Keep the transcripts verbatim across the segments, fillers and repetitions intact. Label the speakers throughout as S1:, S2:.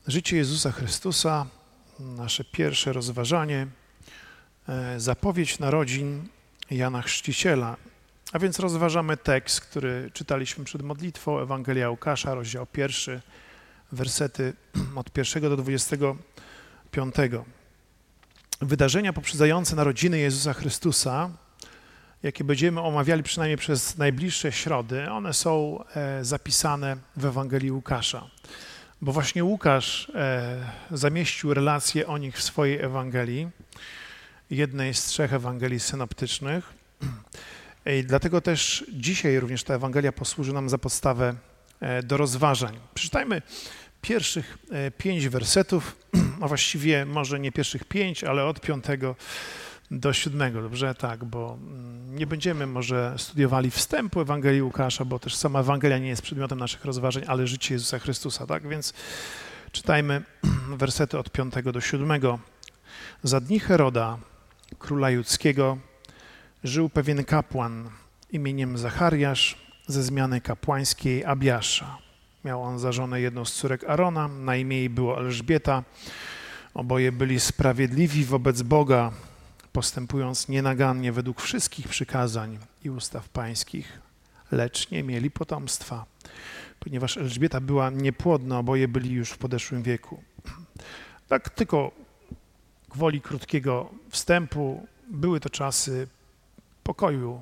S1: Życie Jezusa Chrystusa, nasze pierwsze rozważanie, zapowiedź narodzin Jana Chrzciciela. A więc rozważamy tekst, który czytaliśmy przed modlitwą, Ewangelia Łukasza, rozdział pierwszy, wersety od pierwszego do dwudziestego piątego. Wydarzenia poprzedzające narodziny Jezusa Chrystusa, jakie będziemy omawiali przynajmniej przez najbliższe środy, one są zapisane w Ewangelii Łukasza. Bo właśnie Łukasz zamieścił relacje o nich w swojej Ewangelii, jednej z trzech Ewangelii synoptycznych. I dlatego też dzisiaj również ta Ewangelia posłuży nam za podstawę do rozważań. Przeczytajmy pierwszych pięć wersetów, a właściwie może nie pierwszych pięć, ale od piątego do siódmego, dobrze? Tak, bo nie będziemy może studiowali wstępu Ewangelii Łukasza, bo też sama Ewangelia nie jest przedmiotem naszych rozważań, ale życie Jezusa Chrystusa, tak? Więc czytajmy wersety od piątego do siódmego. Za dni Heroda, króla judzkiego, żył pewien kapłan imieniem Zachariasz ze zmiany kapłańskiej Abiasza. Miał on za żonę jedną z córek Arona, na imię jej było Elżbieta. Oboje byli sprawiedliwi wobec Boga, postępując nienagannie według wszystkich przykazań i ustaw pańskich, lecz nie mieli potomstwa, ponieważ Elżbieta była niepłodna, oboje byli już w podeszłym wieku. Tak tylko gwoli krótkiego wstępu, były to czasy pokoju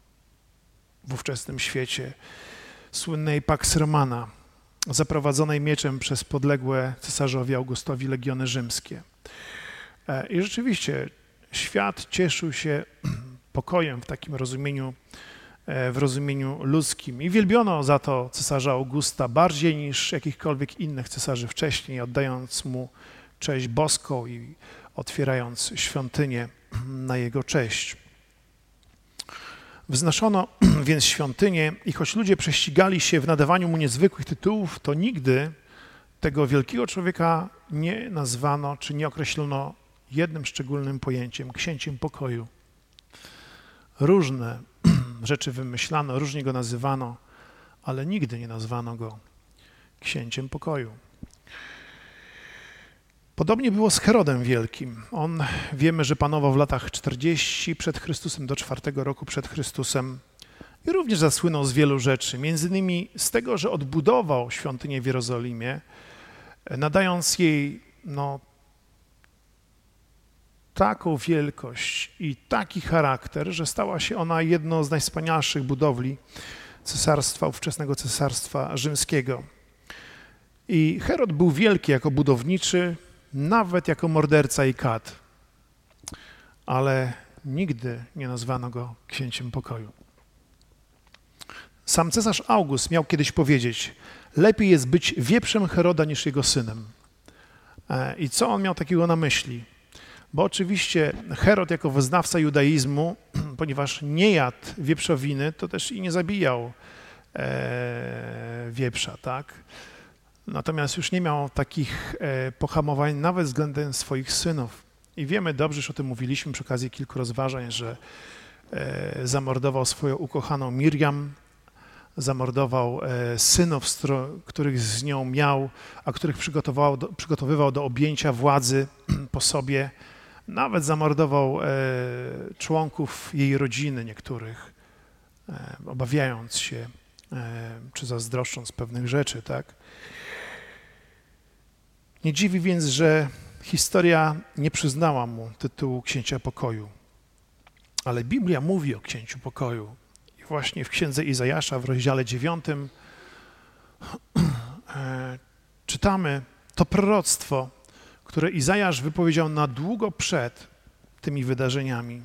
S1: w ówczesnym świecie, słynnej Pax Romana, zaprowadzonej mieczem przez podległe cesarzowi Augustowi legiony rzymskie. I rzeczywiście świat cieszył się pokojem w takim rozumieniu, w rozumieniu ludzkim. I wielbiono za to cesarza Augusta bardziej niż jakichkolwiek innych cesarzy wcześniej, oddając mu cześć boską i otwierając świątynię na jego cześć. Wznoszono więc świątynię i choć ludzie prześcigali się w nadawaniu mu niezwykłych tytułów, to nigdy tego wielkiego człowieka nie nazwano czy nie określono jednym szczególnym pojęciem, księciem pokoju. Różne rzeczy wymyślano, różnie go nazywano, ale nigdy nie nazwano go księciem pokoju. Podobnie było z Herodem Wielkim. On, wiemy, że panował w latach czterdziestu przed Chrystusem do czwartego roku przed Chrystusem i również zasłynął z wielu rzeczy, między innymi z tego, że odbudował świątynię w Jerozolimie, nadając jej no, taką wielkość i taki charakter, że stała się ona jedną z najwspanialszych budowli cesarstwa, ówczesnego cesarstwa rzymskiego. I Herod był wielki jako budowniczy, nawet jako morderca i kat, ale nigdy nie nazwano go księciem pokoju. Sam cesarz August miał kiedyś powiedzieć, lepiej jest być wieprzem Heroda niż jego synem. I co on miał takiego na myśli? Bo oczywiście Herod jako wyznawca judaizmu, ponieważ nie jadł wieprzowiny, to też i nie zabijał e, wieprza, tak? Natomiast już nie miał takich e, pohamowań nawet względem swoich synów. I wiemy dobrze, że o tym mówiliśmy przy okazji kilku rozważań, że e, zamordował swoją ukochaną Mirjam, zamordował e, synów, których z nią miał, a których przygotował do, przygotowywał do objęcia władzy po sobie. Nawet zamordował e, członków jej rodziny niektórych, e, obawiając się e, czy zazdroszcząc pewnych rzeczy, tak? Nie dziwi więc, że historia nie przyznała mu tytułu księcia pokoju. Ale Biblia mówi o księciu pokoju. I właśnie w księdze Izajasza w rozdziale dziewiątym e, czytamy to proroctwo, które Izajasz wypowiedział na długo przed tymi wydarzeniami.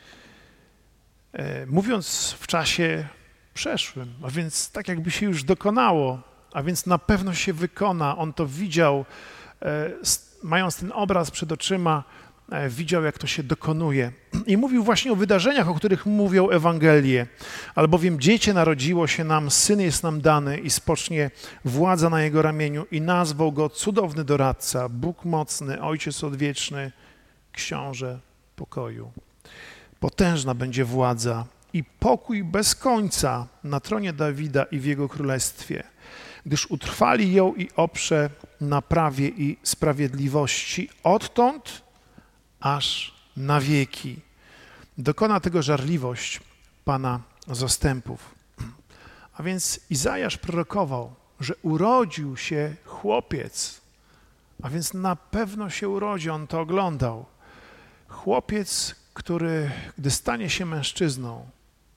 S1: E, mówiąc w czasie przeszłym, a więc tak jakby się już dokonało, a więc na pewno się wykona. On to widział, e, mając ten obraz przed oczyma, e, widział, jak to się dokonuje. I mówił właśnie o wydarzeniach, o których mówią Ewangelie. Albowiem dziecię narodziło się nam, syn jest nam dany i spocznie władza na jego ramieniu i nazwał go cudowny doradca, Bóg mocny, Ojciec odwieczny, książę pokoju. Potężna będzie władza i pokój bez końca na tronie Dawida i w jego królestwie, gdyż utrwali ją i oprze na prawie i sprawiedliwości odtąd aż na wieki. Dokona tego żarliwość Pana zastępów. A więc Izajasz prorokował, że urodził się chłopiec, a więc na pewno się urodzi, on to oglądał. Chłopiec, który, gdy stanie się mężczyzną,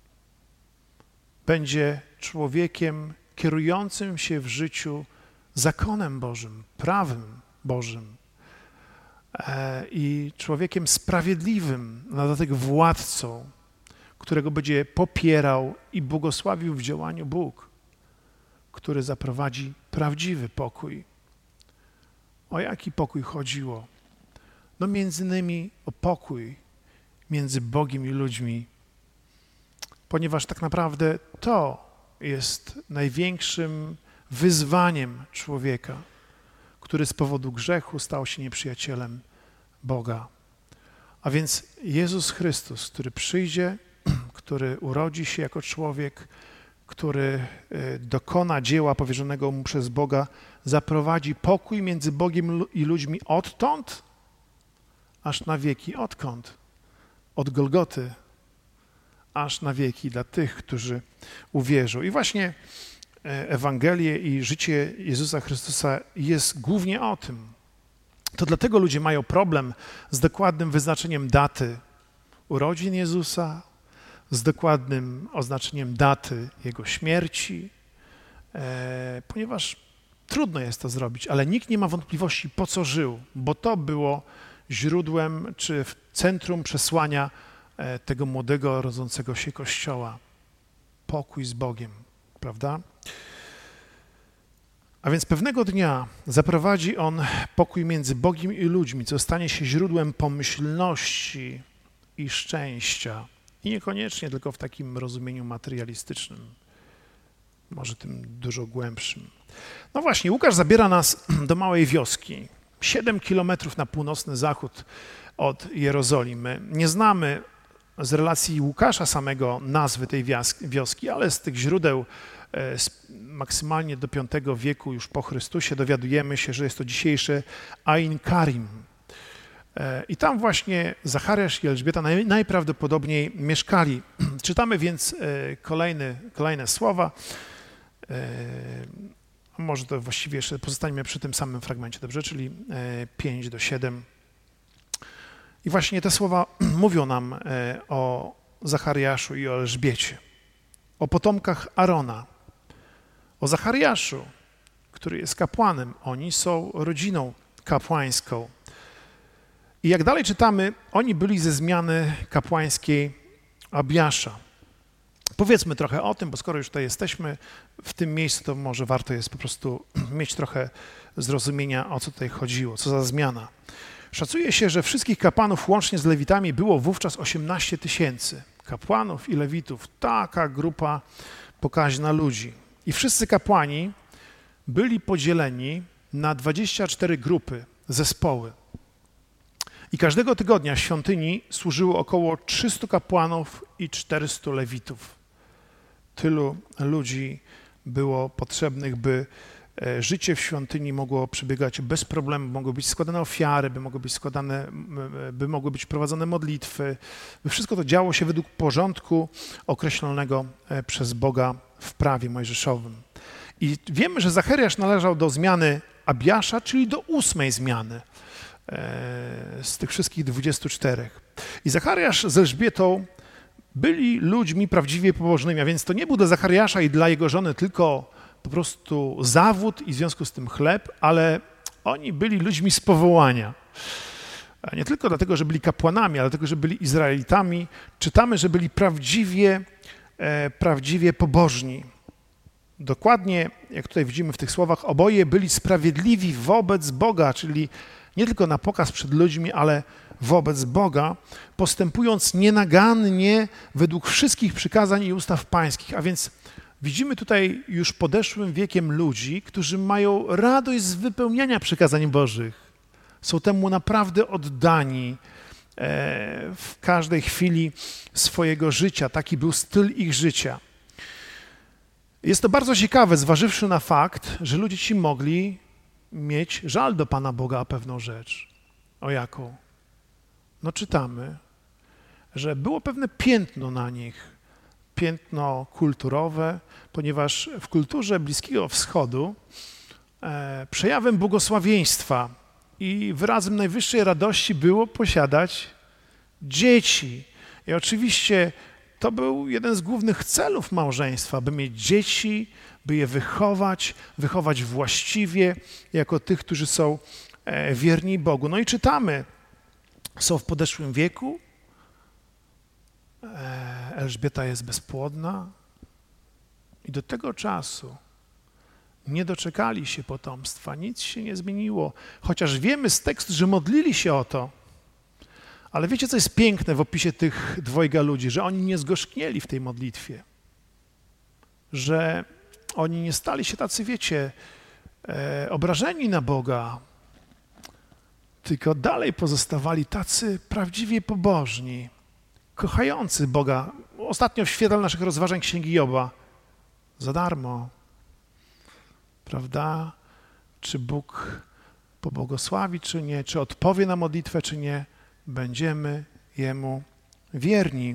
S1: będzie człowiekiem kierującym się w życiu zakonem Bożym, prawem Bożym e, i człowiekiem sprawiedliwym, na dodatek władcą, którego będzie popierał i błogosławił w działaniu Bóg, który zaprowadzi prawdziwy pokój. O jaki pokój chodziło? No między innymi o pokój między Bogiem i ludźmi, ponieważ tak naprawdę to jest największym wyzwaniem człowieka, który z powodu grzechu stał się nieprzyjacielem Boga. A więc Jezus Chrystus, który przyjdzie, który urodzi się jako człowiek, który dokona dzieła powierzonego mu przez Boga, zaprowadzi pokój między Bogiem i ludźmi odtąd, aż na wieki. Odkąd? Od Golgoty, aż na wieki dla tych, którzy uwierzą. I właśnie Ewangelie i życie Jezusa Chrystusa jest głównie o tym. To dlatego ludzie mają problem z dokładnym wyznaczeniem daty urodzin Jezusa, z dokładnym oznaczeniem daty Jego śmierci, e, ponieważ trudno jest to zrobić, ale nikt nie ma wątpliwości, po co żył, bo to było źródłem czy w centrum przesłania e, tego młodego, rodzącego się Kościoła. Pokój z Bogiem, prawda? A więc pewnego dnia zaprowadzi On pokój między Bogiem i ludźmi, co stanie się źródłem pomyślności i szczęścia. I niekoniecznie tylko w takim rozumieniu materialistycznym, może tym dużo głębszym. No właśnie, Łukasz zabiera nas do małej wioski, siedem kilometrów na północny zachód od Jerozolimy. Nie znamy z relacji Łukasza samego nazwy tej wioski, ale z tych źródeł maksymalnie do piątego wieku już po Chrystusie dowiadujemy się, że jest to dzisiejsze Ain Karim. I tam właśnie Zachariasz i Elżbieta naj, najprawdopodobniej mieszkali. Czytamy więc kolejny, kolejne słowa. Może to właściwie jeszcze pozostańmy przy tym samym fragmencie, dobrze? Czyli pięć do siedem. I właśnie te słowa mówią nam o Zachariaszu i o Elżbiecie, o potomkach Arona, o Zachariaszu, który jest kapłanem. Oni są rodziną kapłańską. I jak dalej czytamy, oni byli ze zmiany kapłańskiej Abiasza. Powiedzmy trochę o tym, bo skoro już tutaj jesteśmy w tym miejscu, to może warto jest po prostu mieć trochę zrozumienia, o co tutaj chodziło, co za zmiana. Szacuje się, że wszystkich kapłanów łącznie z lewitami było wówczas osiemnaście tysięcy. Kapłanów i lewitów, taka grupa pokaźna ludzi. I wszyscy kapłani byli podzieleni na dwadzieścia cztery grupy, zespoły. I każdego tygodnia w świątyni służyło około trzystu kapłanów i czterystu lewitów. Tylu ludzi było potrzebnych, by życie w świątyni mogło przebiegać bez problemu, mogły być składane ofiary, by mogły być składane, by mogły być prowadzone modlitwy, by wszystko to działo się według porządku określonego przez Boga w prawie mojżeszowym. I wiemy, że Zachariasz należał do zmiany Abiasza, czyli do ósmej zmiany z tych wszystkich dwudziestu czterech. I Zachariasz z Elżbietą byli ludźmi prawdziwie pobożnymi, a więc to nie był dla Zachariasza i dla jego żony tylko po prostu zawód i w związku z tym chleb, ale oni byli ludźmi z powołania. Nie tylko dlatego, że byli kapłanami, ale dlatego, że byli Izraelitami. Czytamy, że byli prawdziwie, e, prawdziwie pobożni. Dokładnie, jak tutaj widzimy w tych słowach, oboje byli sprawiedliwi wobec Boga, czyli nie tylko na pokaz przed ludźmi, ale wobec Boga, postępując nienagannie według wszystkich przykazań i ustaw pańskich. A więc widzimy tutaj już podeszłym wiekiem ludzi, którzy mają radość z wypełniania przykazań Bożych. Są temu naprawdę oddani w każdej chwili swojego życia. Taki był styl ich życia. Jest to bardzo ciekawe, zważywszy na fakt, że ludzie ci mogli mieć żal do Pana Boga o pewną rzecz. O jaką? No czytamy, że było pewne piętno na nich, piętno kulturowe, ponieważ w kulturze Bliskiego Wschodu e, przejawem błogosławieństwa i wyrazem najwyższej radości było posiadać dzieci. I oczywiście to był jeden z głównych celów małżeństwa, by mieć dzieci, by je wychować, wychować właściwie, jako tych, którzy są e, wierni Bogu. No i czytamy, są w podeszłym wieku, e, Elżbieta jest bezpłodna i do tego czasu nie doczekali się potomstwa, nic się nie zmieniło, chociaż wiemy z tekstu, że modlili się o to. Ale wiecie, co jest piękne w opisie tych dwojga ludzi? Że oni nie zgorzknieli w tej modlitwie, że oni nie stali się tacy, wiecie, e, obrażeni na Boga, tylko dalej pozostawali tacy prawdziwie pobożni, kochający Boga. Ostatnio w świetle naszych rozważań Księgi Joba, za darmo, prawda? Czy Bóg pobłogosławi, czy nie, czy odpowie na modlitwę, czy nie, będziemy Jemu wierni.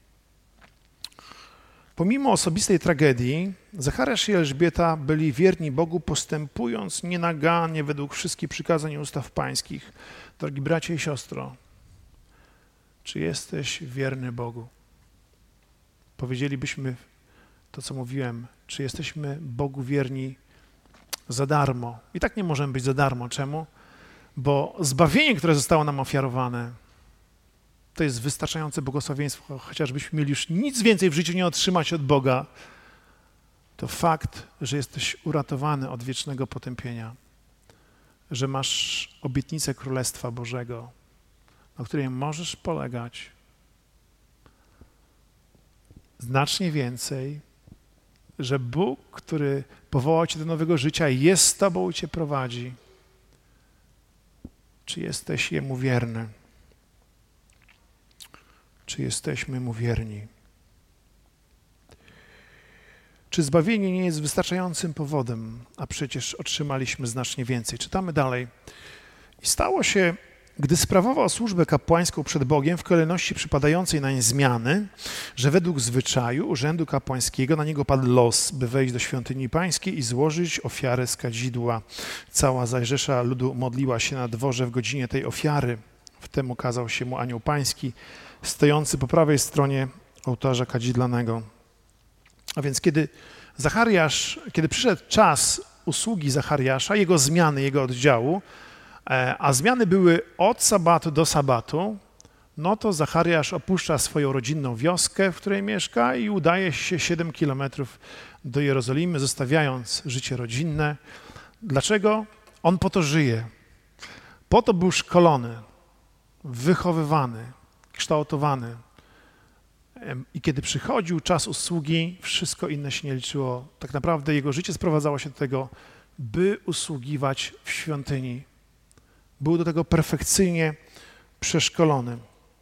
S1: Pomimo osobistej tragedii, Zachariasz i Elżbieta byli wierni Bogu, postępując nienagannie według wszystkich przykazań i ustaw pańskich. Drogi bracie i siostro, czy jesteś wierny Bogu? Powiedzielibyśmy to, co mówiłem, czy jesteśmy Bogu wierni za darmo? I tak nie możemy być za darmo. Czemu? Bo zbawienie, które zostało nam ofiarowane, to jest wystarczające błogosławieństwo, chociażbyśmy mieli już nic więcej w życiu nie otrzymać od Boga, to fakt, że jesteś uratowany od wiecznego potępienia, że masz obietnicę Królestwa Bożego, na której możesz polegać znacznie więcej, że Bóg, który powołał cię do nowego życia, jest z tobą i cię prowadzi. Czy jesteś Jemu wierny? Czy jesteśmy Mu wierni? Czy zbawienie nie jest wystarczającym powodem, a przecież otrzymaliśmy znacznie więcej? Czytamy dalej. I stało się, gdy sprawował służbę kapłańską przed Bogiem w kolejności przypadającej nań zmiany, że według zwyczaju urzędu kapłańskiego na niego padł los, by wejść do świątyni pańskiej i złożyć ofiarę z kadzidła. Cała zaś rzesza ludu modliła się na dworze w godzinie tej ofiary. Wtem ukazał się mu anioł pański, stojący po prawej stronie ołtarza kadzidlanego. A więc kiedy Zachariasz, kiedy przyszedł czas usługi Zachariasza, jego zmiany, jego oddziału, a zmiany były od sabatu do sabatu, no to Zachariasz opuszcza swoją rodzinną wioskę, w której mieszka i udaje się siedem kilometrów do Jerozolimy, zostawiając życie rodzinne. Dlaczego? On po to żyje. Po to był szkolony, wychowywany, kształtowany. I kiedy przychodził czas usługi, wszystko inne się nie liczyło. Tak naprawdę jego życie sprowadzało się do tego, by usługiwać w świątyni. Był do tego perfekcyjnie przeszkolony.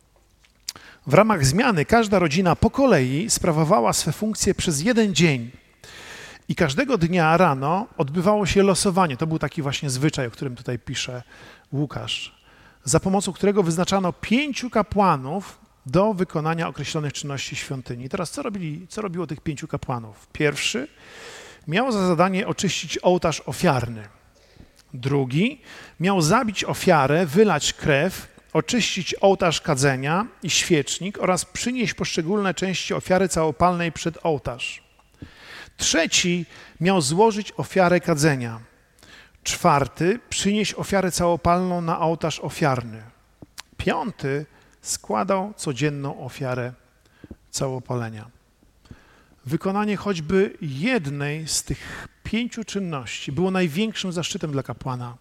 S1: W ramach zmiany każda rodzina po kolei sprawowała swe funkcje przez jeden dzień. I każdego dnia rano odbywało się losowanie. To był taki właśnie zwyczaj, o którym tutaj pisze Łukasz, za pomocą którego wyznaczano pięciu kapłanów do wykonania określonych czynności świątyni. Teraz co robili, co robiło tych pięciu kapłanów? Pierwszy miał za zadanie oczyścić ołtarz ofiarny. Drugi miał zabić ofiarę, wylać krew, oczyścić ołtarz kadzenia i świecznik oraz przynieść poszczególne części ofiary całopalnej przed ołtarz. Trzeci miał złożyć ofiarę kadzenia. Czwarty przynieść ofiarę całopalną na ołtarz ofiarny. Piąty składał codzienną ofiarę całopalenia. Wykonanie choćby jednej z tych pięciu czynności było największym zaszczytem dla kapłana.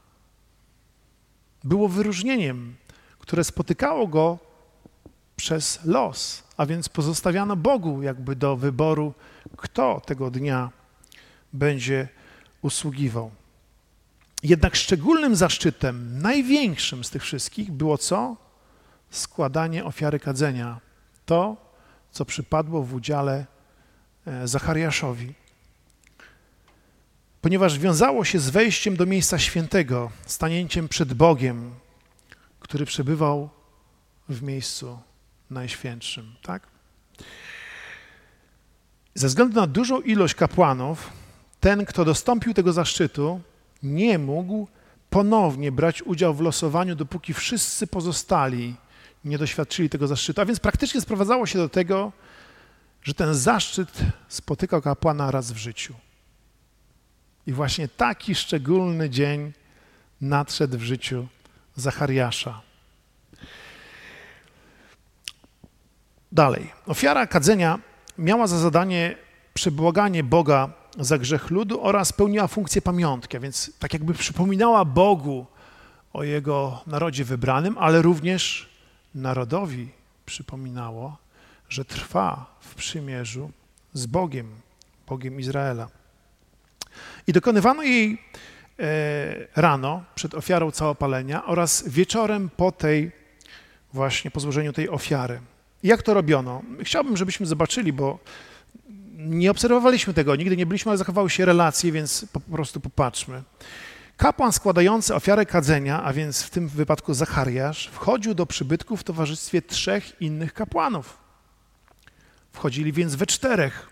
S1: Było wyróżnieniem, które spotykało go przez los, a więc pozostawiano Bogu jakby do wyboru, kto tego dnia będzie usługiwał. Jednak szczególnym zaszczytem, największym z tych wszystkich było co? Składanie ofiary kadzenia. To, co przypadło w udziale Zachariaszowi. ponieważ wiązało się z wejściem do miejsca świętego, stanięciem przed Bogiem, który przebywał w miejscu najświętszym, tak? Ze względu na dużą ilość kapłanów, ten, kto dostąpił tego zaszczytu, nie mógł ponownie brać udziału w losowaniu, dopóki wszyscy pozostali nie doświadczyli tego zaszczytu. A więc praktycznie sprowadzało się do tego, że ten zaszczyt spotykał kapłana raz w życiu. I właśnie taki szczególny dzień nadszedł w życiu Zachariasza. Dalej. Ofiara kadzenia miała za zadanie przebłaganie Boga za grzech ludu oraz pełniła funkcję pamiątki, a więc tak jakby przypominała Bogu o Jego narodzie wybranym, ale również narodowi przypominało, że trwa w przymierzu z Bogiem, Bogiem Izraela. I dokonywano jej e, rano przed ofiarą całopalenia oraz wieczorem po tej właśnie, po złożeniu tej ofiary. I jak to robiono? Chciałbym, żebyśmy zobaczyli, bo nie obserwowaliśmy tego, nigdy nie byliśmy, ale zachowały się relacje, więc po prostu popatrzmy. Kapłan składający ofiarę kadzenia, a więc w tym wypadku Zachariasz, wchodził do przybytku w towarzystwie trzech innych kapłanów. Wchodzili więc we czterech.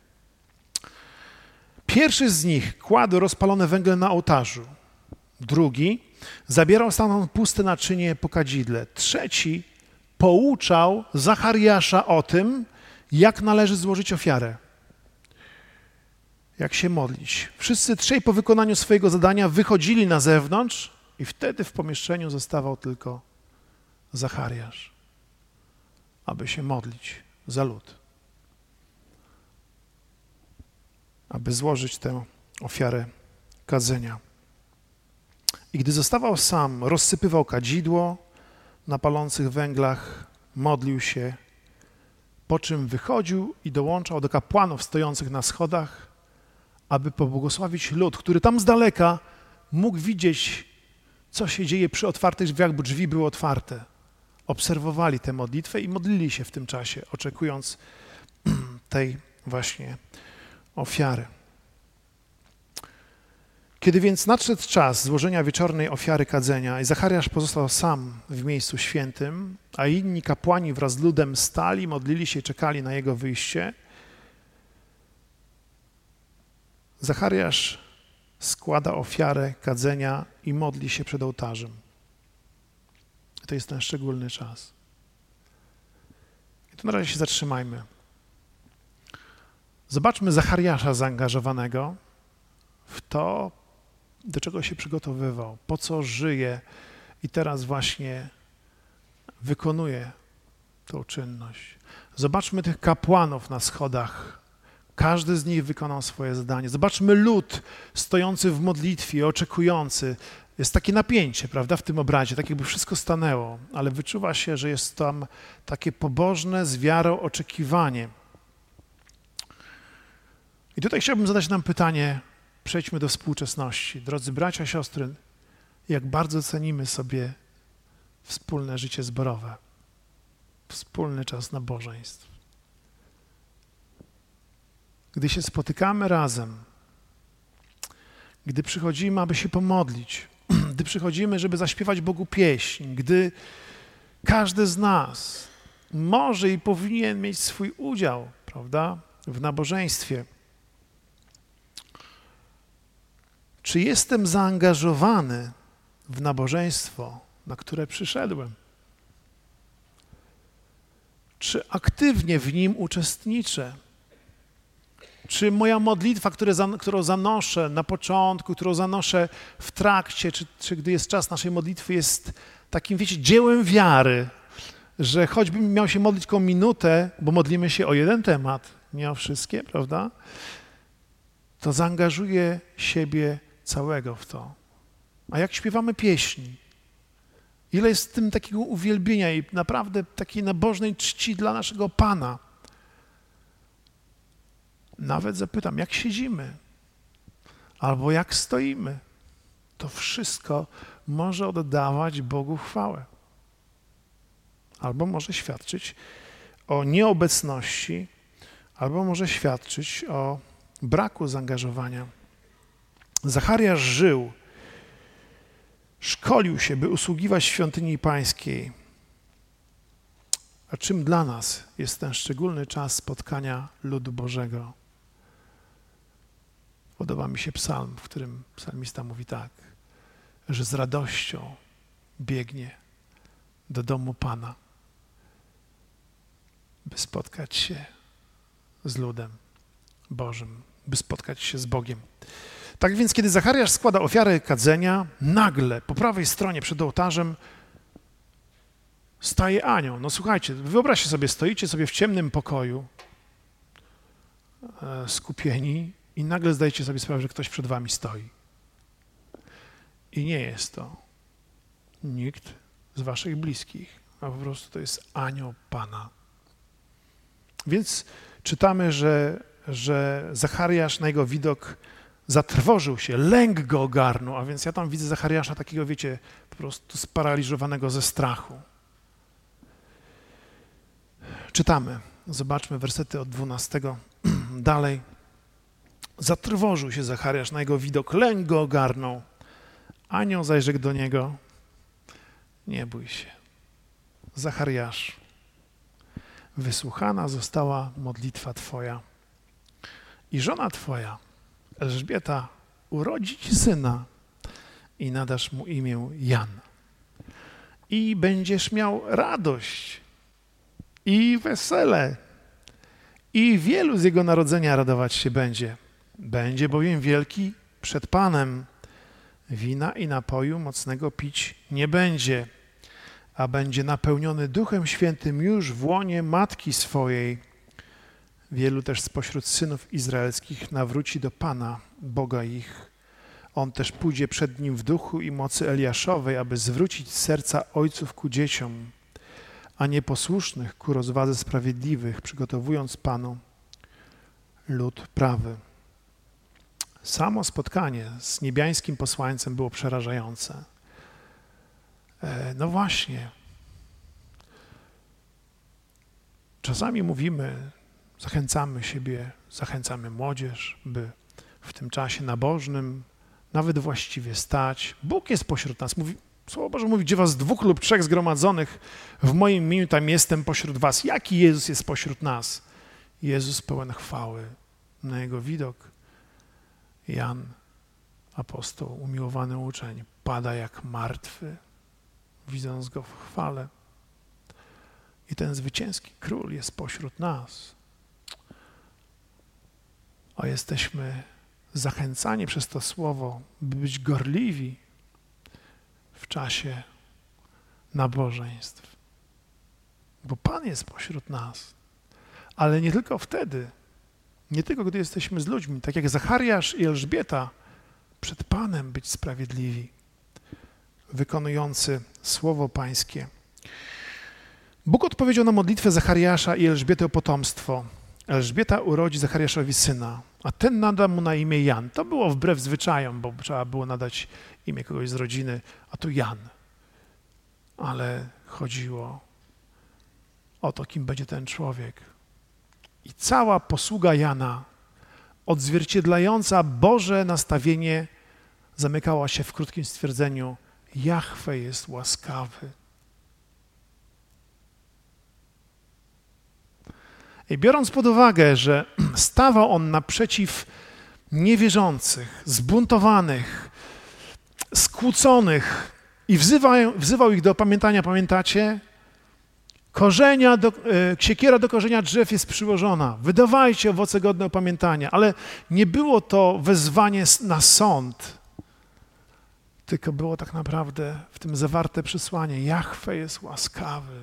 S1: Pierwszy z nich kładł rozpalone węgle na ołtarzu. Drugi zabierał stamtąd puste naczynie po kadzidle. Trzeci pouczał Zachariasza o tym, jak należy złożyć ofiarę, jak się modlić. Wszyscy trzej po wykonaniu swojego zadania wychodzili na zewnątrz i wtedy w pomieszczeniu zostawał tylko Zachariasz, aby się modlić za lud, aby złożyć tę ofiarę kadzenia. I gdy zostawał sam, rozsypywał kadzidło na palących węglach, modlił się, po czym wychodził i dołączał do kapłanów stojących na schodach, aby pobłogosławić lud, który tam z daleka mógł widzieć, co się dzieje przy otwartych drzwiach, bo drzwi były otwarte. Obserwowali tę modlitwę i modlili się w tym czasie, oczekując tej właśnie ofiary. Kiedy więc nadszedł czas złożenia wieczornej ofiary kadzenia i Zachariasz pozostał sam w miejscu świętym, a inni kapłani wraz z ludem stali, modlili się i czekali na jego wyjście, Zachariasz składa ofiarę kadzenia i modli się przed ołtarzem. To jest ten szczególny czas. I tu na razie się zatrzymajmy. Zobaczmy Zachariasza zaangażowanego w to, do czego się przygotowywał, po co żyje i teraz właśnie wykonuje tą czynność. Zobaczmy tych kapłanów na schodach. Każdy z nich wykonał swoje zadanie. Zobaczmy lud stojący w modlitwie, oczekujący. Jest takie napięcie, prawda, w tym obrazie, tak jakby wszystko stanęło, ale wyczuwa się, że jest tam takie pobożne, z wiarą oczekiwanie. I tutaj chciałbym zadać nam pytanie, przejdźmy do współczesności. Drodzy bracia, siostry, jak bardzo cenimy sobie wspólne życie zborowe, wspólny czas nabożeństw. Gdy się spotykamy razem, gdy przychodzimy, aby się pomodlić, gdy przychodzimy, żeby zaśpiewać Bogu pieśń, gdy każdy z nas może i powinien mieć swój udział, prawda, w nabożeństwie. Czy jestem zaangażowany w nabożeństwo, na które przyszedłem? Czy aktywnie w nim uczestniczę? Czy moja modlitwa, którą zanoszę na początku, którą zanoszę w trakcie, czy, czy gdy jest czas naszej modlitwy, jest takim, wiecie, dziełem wiary, że choćbym miał się modlić tylko minutę, bo modlimy się o jeden temat, nie o wszystkie, prawda? To zaangażuję siebie całego w to. A jak śpiewamy pieśni, ile jest w tym takiego uwielbienia i naprawdę takiej nabożnej czci dla naszego Pana. Nawet zapytam, jak siedzimy, albo jak stoimy, to wszystko może oddawać Bogu chwałę. Albo może świadczyć o nieobecności, albo może świadczyć o braku zaangażowania. Zachariasz żył, szkolił się, by usługiwać świątyni pańskiej. A czym dla nas jest ten szczególny czas spotkania ludu Bożego? Podoba mi się psalm, w którym psalmista mówi tak, że z radością biegnie do domu Pana, by spotkać się z ludem Bożym, by spotkać się z Bogiem. Tak więc, kiedy Zachariasz składa ofiarę kadzenia, nagle po prawej stronie przed ołtarzem staje anioł. No słuchajcie, wyobraźcie sobie, stoicie sobie w ciemnym pokoju, e, skupieni i nagle zdajecie sobie sprawę, że ktoś przed wami stoi. I nie jest to nikt z waszych bliskich, a po prostu to jest anioł Pana. Więc czytamy, że, że Zachariasz na jego widok zatrwożył się, lęk go ogarnął, a więc ja tam widzę Zachariasza takiego, wiecie, po prostu sparaliżowanego ze strachu. Czytamy, zobaczmy wersety od dwunastego dalej. Zatrwożył się Zachariasz na jego widok, lęk go ogarnął. Anioł zaś rzekł do niego, nie bój się, Zachariasz, wysłuchana została modlitwa twoja i żona twoja, Elżbieta, urodzi ci syna i nadasz mu imię Jan. I będziesz miał radość i wesele i wielu z jego narodzenia radować się będzie. Będzie bowiem wielki przed Panem. Wina i napoju mocnego pić nie będzie, a będzie napełniony Duchem Świętym już w łonie matki swojej. Wielu też spośród synów izraelskich nawróci do Pana, Boga ich. On też pójdzie przed Nim w duchu i mocy Eliaszowej, aby zwrócić serca ojców ku dzieciom, a nieposłusznych ku rozwadze sprawiedliwych, przygotowując Panu lud prawy. Samo spotkanie z niebiańskim posłańcem było przerażające. E, no właśnie. Czasami mówimy, zachęcamy siebie, zachęcamy młodzież, by w tym czasie nabożnym nawet właściwie stać. Bóg jest pośród nas. Mówi, Słowo Boże mówi, gdzie was dwóch lub trzech zgromadzonych w moim imieniu, tam jestem pośród was. Jaki Jezus jest pośród nas? Jezus pełen chwały. Na Jego widok Jan, apostoł, umiłowany uczeń, pada jak martwy, widząc Go w chwale. I ten zwycięski król jest pośród nas. A jesteśmy zachęcani przez to słowo, by być gorliwi w czasie nabożeństw. Bo Pan jest pośród nas. Ale nie tylko wtedy, nie tylko gdy jesteśmy z ludźmi, tak jak Zachariasz i Elżbieta, przed Panem być sprawiedliwi, wykonujący słowo Pańskie. Bóg odpowiedział na modlitwę Zachariasza i Elżbiety o potomstwo. Elżbieta urodzi Zachariaszowi syna, a ten nada mu na imię Jan. To było wbrew zwyczajom, bo trzeba było nadać imię kogoś z rodziny, a tu Jan. Ale chodziło o to, kim będzie ten człowiek. I cała posługa Jana, odzwierciedlająca Boże nastawienie, zamykała się w krótkim stwierdzeniu: Jahwe jest łaskawy. I biorąc pod uwagę, że stawał on naprzeciw niewierzących, zbuntowanych, skłóconych i wzywał, wzywał ich do opamiętania, pamiętacie? Korzenia do, e, siekiera do korzenia drzew jest przyłożona. Wydawajcie owoce godne opamiętania. Ale nie było to wezwanie na sąd, tylko było tak naprawdę w tym zawarte przesłanie: Jahwe jest łaskawy.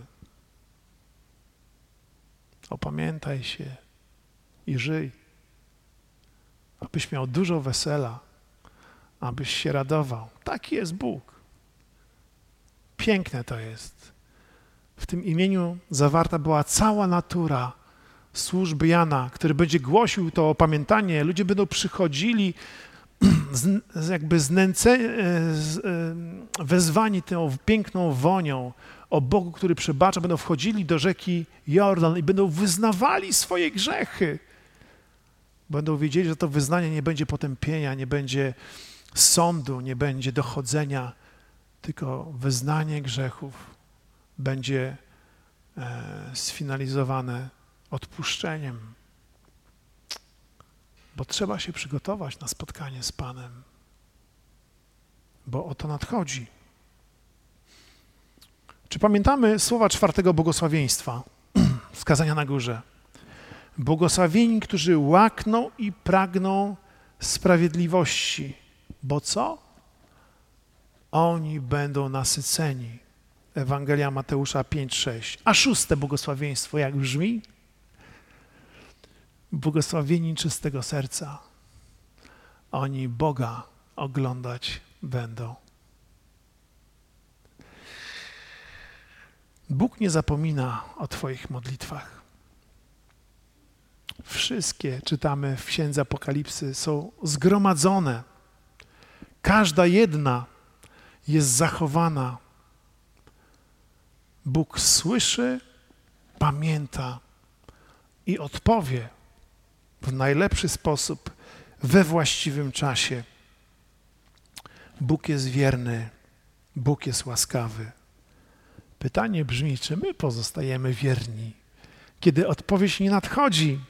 S1: Opamiętaj się i żyj, abyś miał dużo wesela, abyś się radował. Taki jest Bóg. Piękne to jest. W tym imieniu zawarta była cała natura służby Jana, który będzie głosił to opamiętanie. Ludzie będą przychodzili z, jakby znęce, z, wezwani tą piękną wonią o Bogu, który przebacza, będą wchodzili do rzeki Jordan i będą wyznawali swoje grzechy. Będą wiedzieli, że to wyznanie nie będzie potępienia, nie będzie sądu, nie będzie dochodzenia, tylko wyznanie grzechów będzie e, sfinalizowane odpuszczeniem. Bo trzeba się przygotować na spotkanie z Panem, bo o to nadchodzi. Czy pamiętamy słowa czwartego błogosławieństwa z Kazania na Górze? Błogosławieni, którzy łakną i pragną sprawiedliwości, bo co? Oni będą nasyceni. Ewangelia Mateusza pięć sześć. A szóste błogosławieństwo jak brzmi? Błogosławieni czystego serca, oni Boga oglądać będą. Bóg nie zapomina o Twoich modlitwach. Wszystkie, czytamy w Księdze Apokalipsy, są zgromadzone. Każda jedna jest zachowana. Bóg słyszy, pamięta i odpowie w najlepszy sposób, we właściwym czasie. Bóg jest wierny, Bóg jest łaskawy. Pytanie brzmi, czy my pozostajemy wierni, kiedy odpowiedź nie nadchodzi?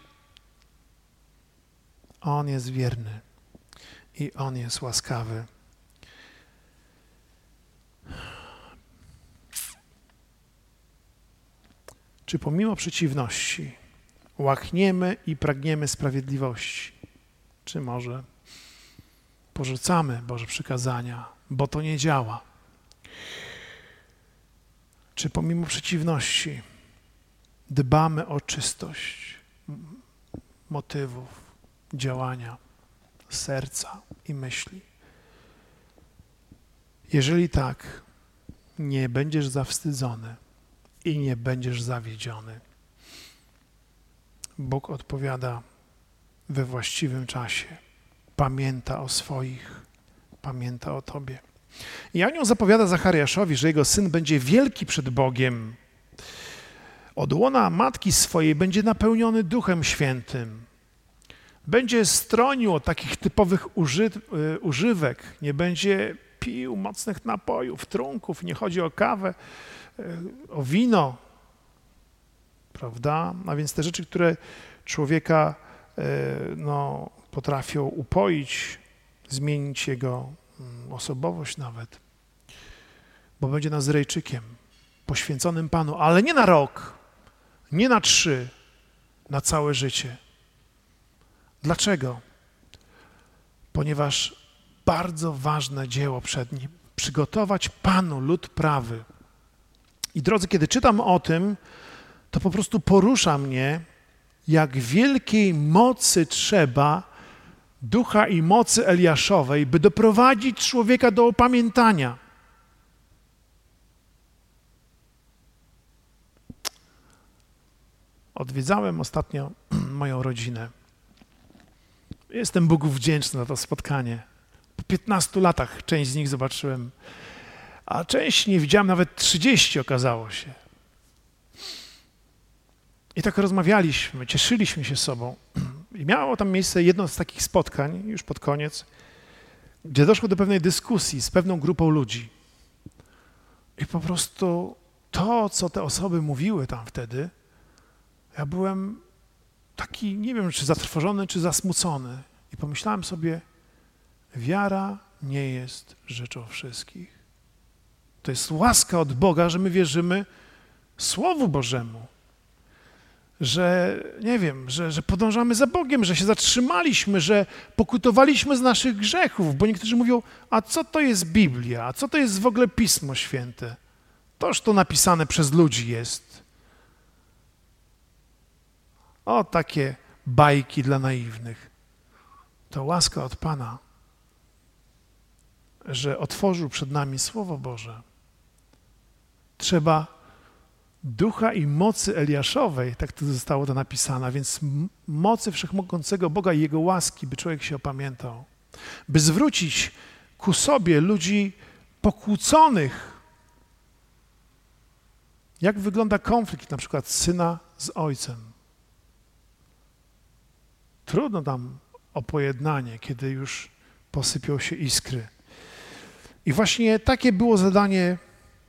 S1: On jest wierny i On jest łaskawy. Czy pomimo przeciwności łakniemy i pragniemy sprawiedliwości? Czy może porzucamy Boże przykazania, bo to nie działa? Czy pomimo przeciwności dbamy o czystość motywów, działania, serca i myśli? Jeżeli tak, nie będziesz zawstydzony i nie będziesz zawiedziony. Bóg odpowiada we właściwym czasie. Pamięta o swoich, pamięta o Tobie. I anioł zapowiada Zachariaszowi, że jego syn będzie wielki przed Bogiem. Od łona matki swojej będzie napełniony Duchem Świętym. Będzie stronił od takich typowych uży, używek. Nie będzie pił mocnych napojów, trunków. Nie chodzi o kawę, o wino. Prawda? A więc te rzeczy, które człowieka no, potrafią upoić, zmienić jego osobowość nawet, bo będzie Nazarejczykiem, poświęconym Panu, ale nie na rok, nie na trzy, na całe życie. Dlaczego? Ponieważ bardzo ważne dzieło przed nim, przygotować Panu lud prawy. I drodzy, kiedy czytam o tym, to po prostu porusza mnie, jak wielkiej mocy trzeba ducha i mocy Eliaszowej, by doprowadzić człowieka do opamiętania. Odwiedzałem ostatnio moją rodzinę. Jestem Bogu wdzięczny za to spotkanie. Po piętnastu latach część z nich zobaczyłem, a część nie widziałem, nawet trzydzieści okazało się. I tak rozmawialiśmy, cieszyliśmy się sobą. I miało tam miejsce jedno z takich spotkań, już pod koniec, gdzie doszło do pewnej dyskusji z pewną grupą ludzi. I po prostu to, co te osoby mówiły tam wtedy, ja byłem taki, nie wiem, czy zatrwożony, czy zasmucony. I pomyślałem sobie, wiara nie jest rzeczą wszystkich. To jest łaska od Boga, że my wierzymy Słowu Bożemu. Że, nie wiem, że, że podążamy za Bogiem, że się zatrzymaliśmy, że pokutowaliśmy z naszych grzechów, bo niektórzy mówią, a co to jest Biblia, a co to jest w ogóle Pismo Święte? Toż to napisane przez ludzi jest. O, takie bajki dla naiwnych. To łaska od Pana, że otworzył przed nami Słowo Boże. Trzeba ducha i mocy Eliaszowej, tak to zostało to napisane, więc mocy wszechmogącego Boga i Jego łaski, by człowiek się opamiętał. By zwrócić ku sobie ludzi pokłóconych. Jak wygląda konflikt na przykład syna z ojcem? trudno tam o pojednanie, kiedy już posypią się iskry. I właśnie takie było zadanie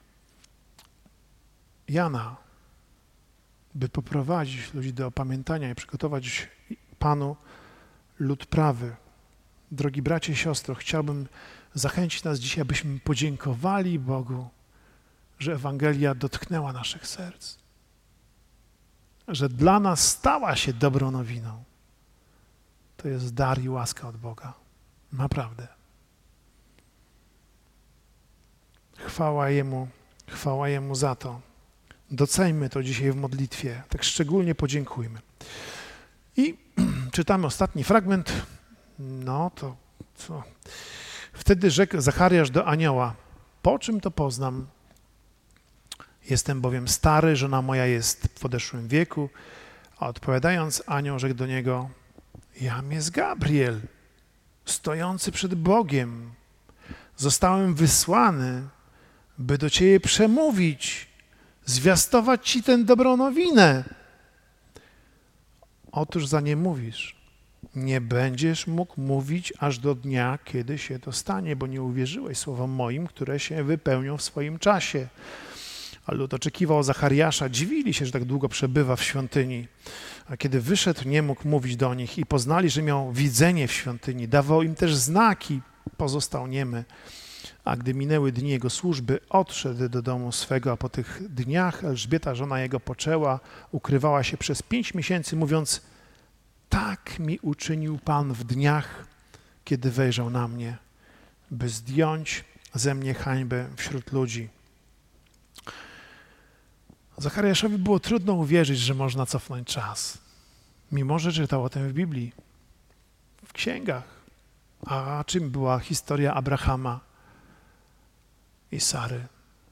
S1: Jana, by poprowadzić ludzi do opamiętania i przygotować Panu lud prawy. Drogi bracie i siostro, chciałbym zachęcić nas dzisiaj, abyśmy podziękowali Bogu, że Ewangelia dotknęła naszych serc, że dla nas stała się dobrą nowiną. To jest dar i łaska od Boga. Naprawdę. Chwała Jemu, chwała Jemu za to. Doceńmy to dzisiaj w modlitwie, tak szczególnie podziękujmy. I czytamy ostatni fragment. No to co? Wtedy rzekł Zachariasz do anioła: po czym to poznam? Jestem bowiem stary, żona moja jest w podeszłym wieku. A odpowiadając, anioł rzekł do niego: jam jest Gabriel, stojący przed Bogiem. Zostałem wysłany, by do ciebie przemówić, zwiastować ci tę dobrą nowinę. Otóż za nie mówisz: nie będziesz mógł mówić aż do dnia, kiedy się to stanie, bo nie uwierzyłeś słowom moim, które się wypełnią w swoim czasie. A lud oczekiwał Zachariasza, dziwili się, że tak długo przebywa w świątyni. A kiedy wyszedł, nie mógł mówić do nich i poznali, że miał widzenie w świątyni. Dawał im też znaki, pozostał niemy. A gdy minęły dni jego służby, odszedł do domu swego, a po tych dniach Elżbieta, żona jego, poczęła, ukrywała się przez pięć miesięcy, mówiąc: tak mi uczynił Pan w dniach, kiedy wejrzał na mnie, by zdjąć ze mnie hańbę wśród ludzi. Zachariaszowi było trudno uwierzyć, że można cofnąć czas, mimo że czytał o tym w Biblii, w księgach. A czym była historia Abrahama i Sary?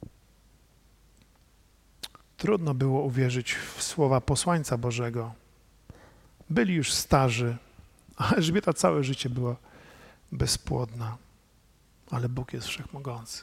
S1: Trudno było uwierzyć w słowa posłańca Bożego. Byli już starzy, a Elżbieta całe życie była bezpłodna, ale Bóg jest wszechmogący.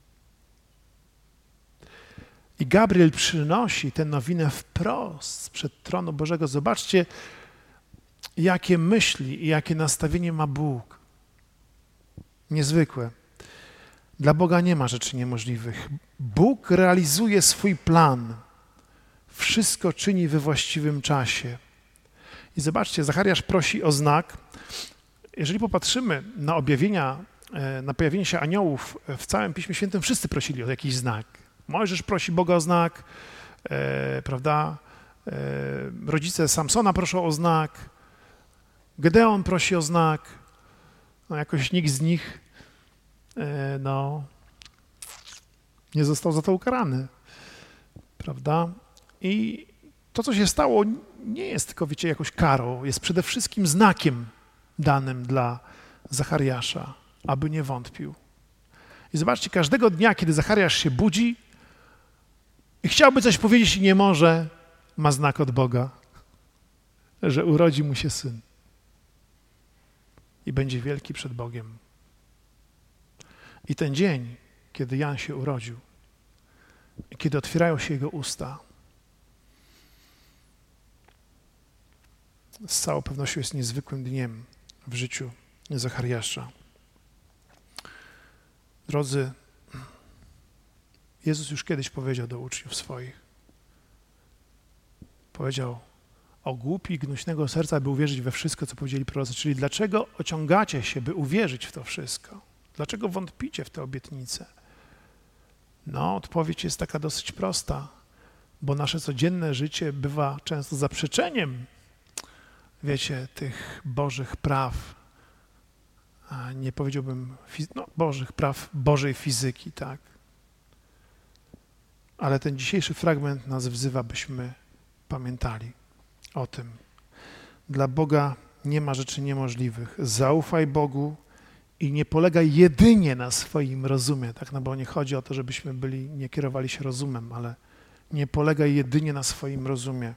S1: I Gabriel przynosi tę nowinę wprost przed tronu Bożego. Zobaczcie, jakie myśli i jakie nastawienie ma Bóg. Niezwykłe. Dla Boga nie ma rzeczy niemożliwych. Bóg realizuje swój plan. Wszystko czyni we właściwym czasie. I zobaczcie, Zachariasz prosi o znak. Jeżeli popatrzymy na objawienia, na pojawienie się aniołów w całym Piśmie Świętym, wszyscy prosili o jakiś znak. Mojżesz prosi Boga o znak, e, prawda? E, rodzice Samsona proszą o znak, Gedeon prosi o znak. No jakoś nikt z nich e, no, nie został za to ukarany, prawda? I to, co się stało, nie jest tylko, wiecie, jakąś karą, jest przede wszystkim znakiem danym dla Zachariasza, aby nie wątpił. I zobaczcie, każdego dnia, kiedy Zachariasz się budzi i chciałby coś powiedzieć i nie może, ma znak od Boga, że urodzi mu się syn i będzie wielki przed Bogiem. I ten dzień, kiedy Jan się urodził i kiedy otwierają się jego usta, z całą pewnością jest niezwykłym dniem w życiu Zachariasza. Drodzy, Jezus już kiedyś powiedział do uczniów swoich. Powiedział: o głupi i gnuśnego serca, by uwierzyć we wszystko, co powiedzieli prorocy. Czyli dlaczego ociągacie się, by uwierzyć w to wszystko? Dlaczego wątpicie w te obietnice? No, odpowiedź jest taka dosyć prosta, bo nasze codzienne życie bywa często zaprzeczeniem, wiecie, tych Bożych praw, a nie powiedziałbym, no, Bożych praw, Bożej fizyki, tak? Ale ten dzisiejszy fragment nas wzywa, byśmy pamiętali o tym. Dla Boga nie ma rzeczy niemożliwych. Zaufaj Bogu i nie polegaj jedynie na swoim rozumie, tak? No bo nie chodzi o to, żebyśmy byli, nie kierowali się rozumem, ale nie polegaj jedynie na swoim rozumie.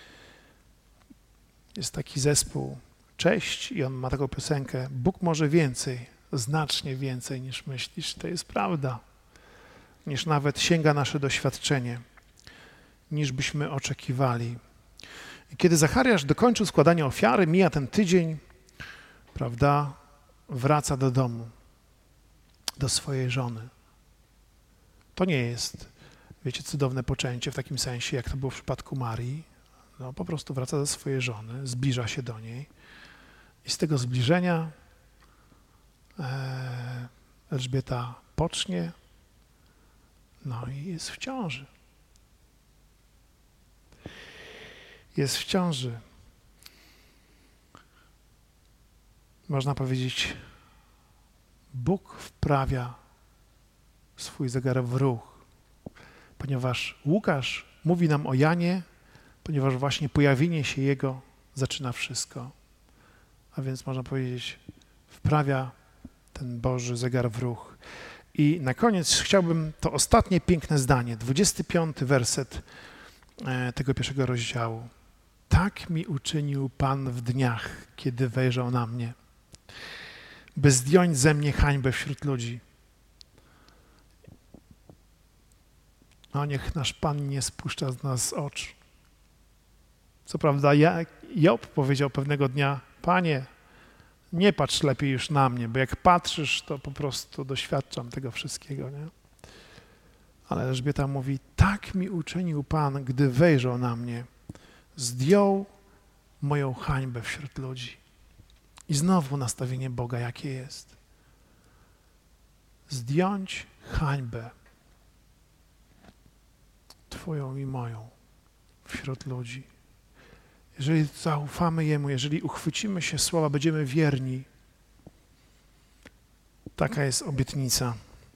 S1: Jest taki zespół Cześć i on ma taką piosenkę: Bóg może więcej, znacznie więcej niż myślisz. To jest prawda. Niż nawet sięga nasze doświadczenie, niż byśmy oczekiwali. I kiedy Zachariasz dokończył składanie ofiary, mija ten tydzień, prawda, wraca do domu, do swojej żony. To nie jest, wiecie, cudowne poczęcie w takim sensie, jak to było w przypadku Marii. No, po prostu wraca do swojej żony, zbliża się do niej i z tego zbliżenia e, Elżbieta pocznie, no i jest w ciąży. Jest w ciąży. Można powiedzieć, Bóg wprawia swój zegar w ruch, ponieważ Łukasz mówi nam o Janie, ponieważ właśnie pojawienie się Jego zaczyna wszystko. A więc można powiedzieć, wprawia ten Boży zegar w ruch. I na koniec chciałbym to ostatnie piękne zdanie, dwudziesty piąty werset tego pierwszego rozdziału. Tak mi uczynił Pan w dniach, kiedy wejrzał na mnie, by zdjąć ze mnie hańbę wśród ludzi. No niech nasz Pan nie spuszcza z nas oczu. Co prawda Job powiedział pewnego dnia, Panie, nie patrz lepiej już na mnie, bo jak patrzysz, to po prostu doświadczam tego wszystkiego, nie? Ale Elżbieta mówi, tak mi uczynił Pan, gdy wejrzał na mnie, zdjął moją hańbę wśród ludzi. I znowu nastawienie Boga, jakie jest. Zdjąć hańbę Twoją i moją wśród ludzi. Jeżeli zaufamy Jemu, jeżeli uchwycimy się słowa, będziemy wierni. Taka jest obietnica.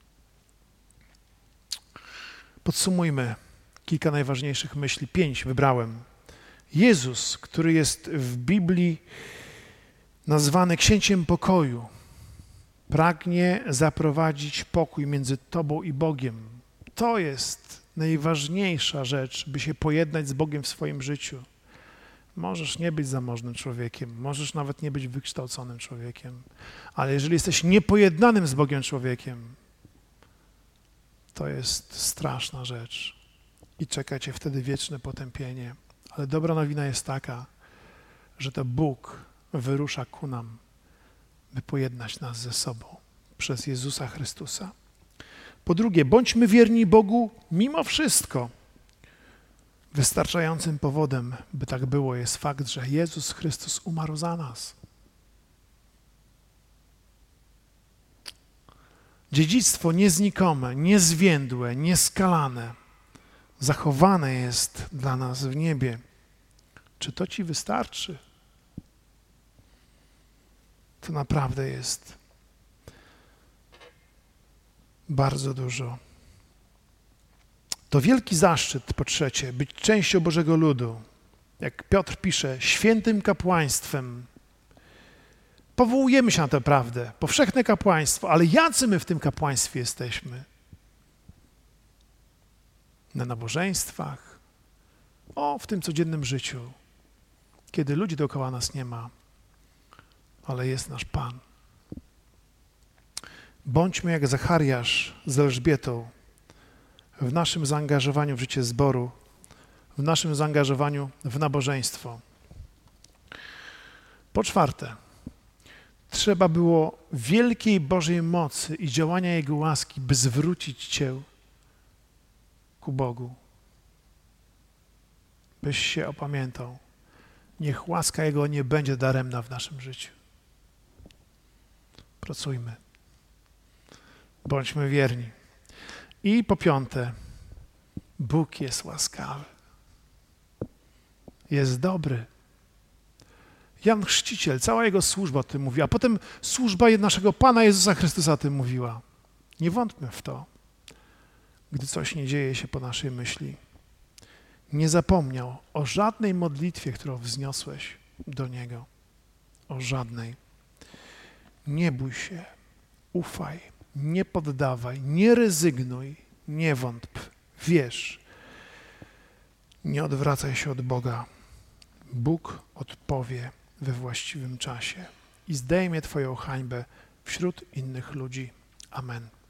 S1: Podsumujmy kilka najważniejszych myśli. Pięć wybrałem. Jezus, który jest w Biblii nazwany księciem pokoju, pragnie zaprowadzić pokój między Tobą i Bogiem. To jest najważniejsza rzecz, by się pojednać z Bogiem w swoim życiu. Możesz nie być zamożnym człowiekiem, możesz nawet nie być wykształconym człowiekiem, ale jeżeli jesteś niepojednanym z Bogiem człowiekiem, to jest straszna rzecz i czeka cię wtedy wieczne potępienie. Ale dobra nowina jest taka, że to Bóg wyrusza ku nam, by pojednać nas ze sobą przez Jezusa Chrystusa. Po drugie, bądźmy wierni Bogu mimo wszystko. Wystarczającym powodem, by tak było, jest fakt, że Jezus Chrystus umarł za nas. Dziedzictwo nieznikome, niezwiędłe, nieskalane, zachowane jest dla nas w niebie. Czy to Ci wystarczy? To naprawdę jest bardzo dużo. To wielki zaszczyt, po trzecie, być częścią Bożego ludu. Jak Piotr pisze, świętym kapłaństwem. Powołujemy się na tę prawdę, powszechne kapłaństwo, ale jacy my w tym kapłaństwie jesteśmy? Na nabożeństwach, o, w tym codziennym życiu, kiedy ludzi dookoła nas nie ma, ale jest nasz Pan. Bądźmy jak Zachariasz z Elżbietą w naszym zaangażowaniu w życie zboru, w naszym zaangażowaniu w nabożeństwo. Po czwarte, trzeba było wielkiej Bożej mocy i działania Jego łaski, by zwrócić Cię ku Bogu. Byś się opamiętał. Niech łaska Jego nie będzie daremna w naszym życiu. Pracujmy. Bądźmy wierni. I po piąte, Bóg jest łaskawy. Jest dobry. Jan Chrzciciel, cała jego służba o tym mówi, a potem służba naszego Pana Jezusa Chrystusa o tym mówiła. Nie wątpmy w to, gdy coś nie dzieje się po naszej myśli. Nie zapomniał o żadnej modlitwie, którą wzniosłeś do Niego. O żadnej. Nie bój się, ufaj, nie poddawaj, nie rezygnuj, nie wątp, wierz. Nie odwracaj się od Boga. Bóg odpowie we właściwym czasie i zdejmie Twoją hańbę wśród innych ludzi. Amen.